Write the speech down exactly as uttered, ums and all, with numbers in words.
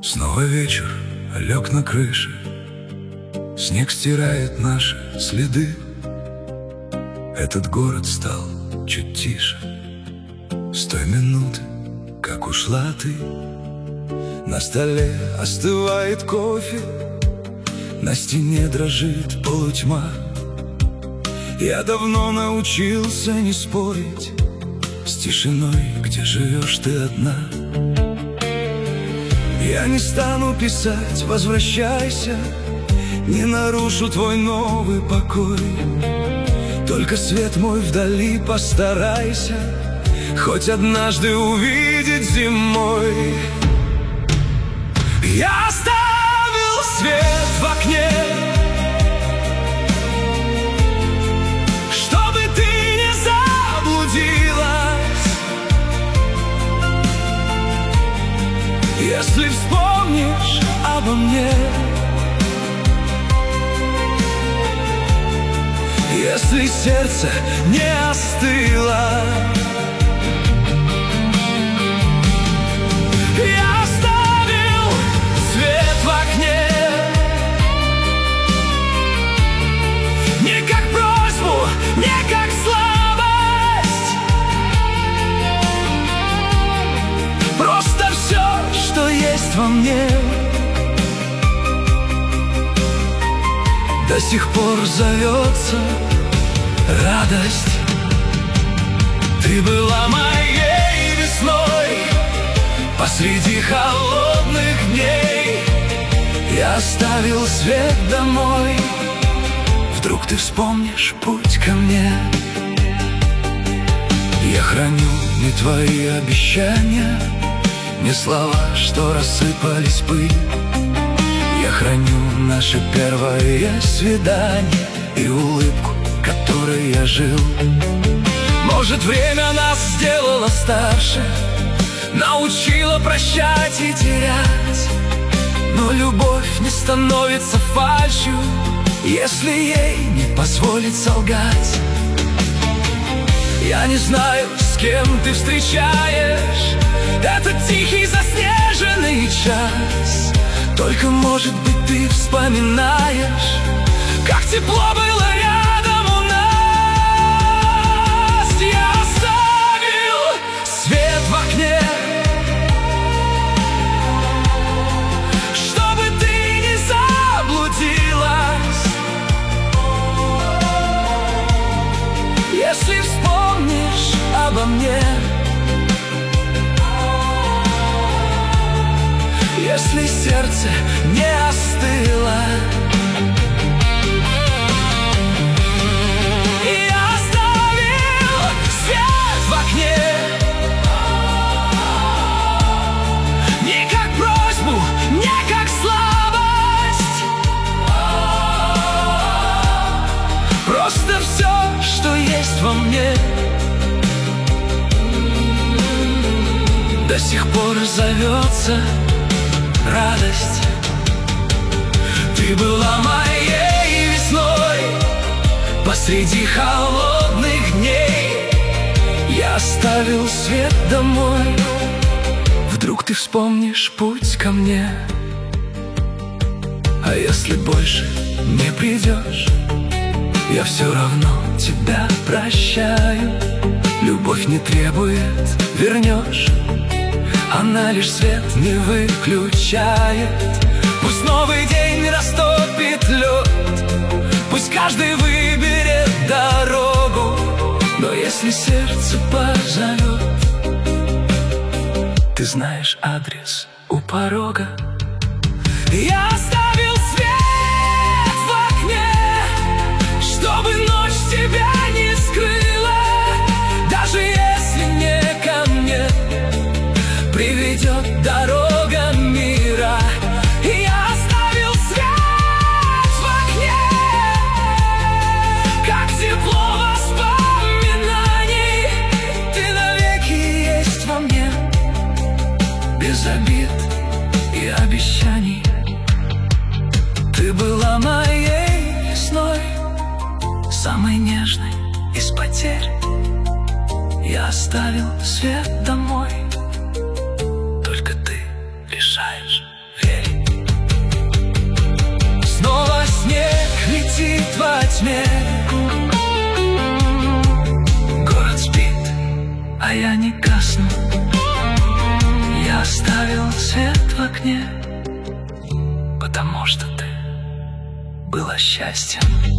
Снова вечер, лег на крыше. Снег стирает наши следы. Этот город стал чуть тише с той минуты, как ушла ты. На столе остывает кофе, на стене дрожит полутьма. Я давно научился не спорить с тишиной, где живешь ты одна. Я не стану писать «возвращайся», не нарушу твой новый покой. Только свет мой вдали постарайся хоть однажды увидеть зимой. Я оставил свет в окне, чтобы ты не заблудилась. Если вспомнишь обо мне, если сердце не остыло, я оставил свет в окне, не как просьбу, не как слабость, просто все, что есть во мне, до сих пор зовется радость. Ты была моей весной посреди холодных дней. Я оставил свет домой, вдруг ты вспомнишь путь ко мне. Я храню не твои обещания, не слова, что рассыпались пыль. Я храню наше первое свидание и улыбку, которой я жил. Может, время нас сделало старше, научило прощать и терять, но любовь не становится фальшью, если ей не позволить солгать. Я не знаю, с кем ты встречаешь этот тихий заснеженный час, только, может быть, ты вспоминаешь, как тепло было рядом у нас. Я оставил свет в окне, чтобы ты не заблудилась. Если вспомнишь обо мне, если сердце не остыло, я оставил свет в окне, не как просьбу, не как слабость, просто все, что есть во мне, до сих пор зовется радость. Ты была моей весной посреди холодных дней. Я оставил свет домой, вдруг ты вспомнишь путь ко мне. А если больше не придешь, я все равно тебя прощаю. Любовь не требует, вернешь, она лишь свет не выключает. Пусть новый день растопит лед, пусть каждый выберет дорогу, но если сердце позовет, ты знаешь адрес у порога. Я оставил свет в окне, чтобы ночь тебя не скрыла, даже если не ко мне приведет дорога мира. Я оставил свет в окне, как тепло воспоминаний. Ты навеки есть во мне, без обид и обещаний. Ты была моей весной, самой нежной из потерь. Я оставил свет домой, решаешь. во тьме. Город спит, а я не гасну. Я оставил свет в окне, потому что ты была счастьем.